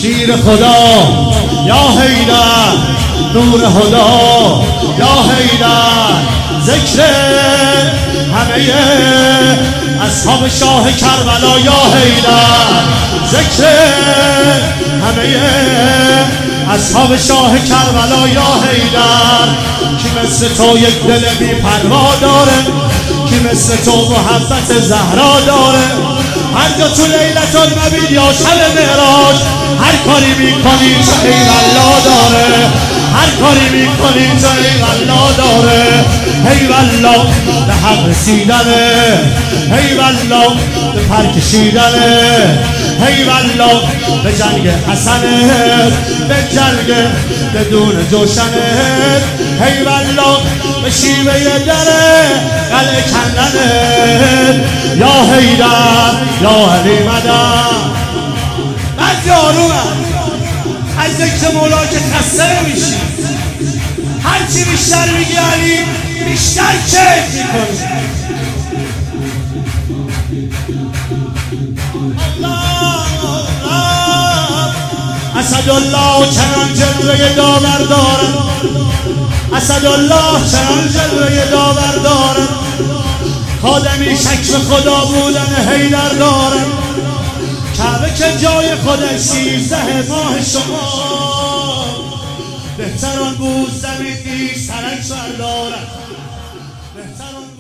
شیر خدا یا حیدر، نور خدا یا حیدر، ذکر همه اصحاب شاه کربلا یا حیدر، ذکر همه اصحاب شاه کربلا یا حیدر. کی مثل تو یک دل بی پروا داره، کی مثل تو محبت زهرا داره. هر جا تو لیلت المبید یا شب معراج هر کاری میکنی تو ای والله داره، هر کاری میکنی تو ای والله داره. ای والله به حق رسیدنه، ای والله به پر کشیدنه، ای والله به جنگ حسنت، به جنگ بدون جوشنت، ای والله به شیوه دره قلعه کندنت یا حیدر یا علی مدد. بعد یاروم از ذکر مولا که خسته میشی، هرچی بیشتر میگی علی بیشتر کیف میکنی. اسدالله چنان جلوه داور دارد، اسدالله چنان جلوه داور دارد. خادمی شک به خدا بودن حیدر دارد. کعبه که جای خودش 13 ماه شما، بهتران بود زمین سرک بردارد، بهتران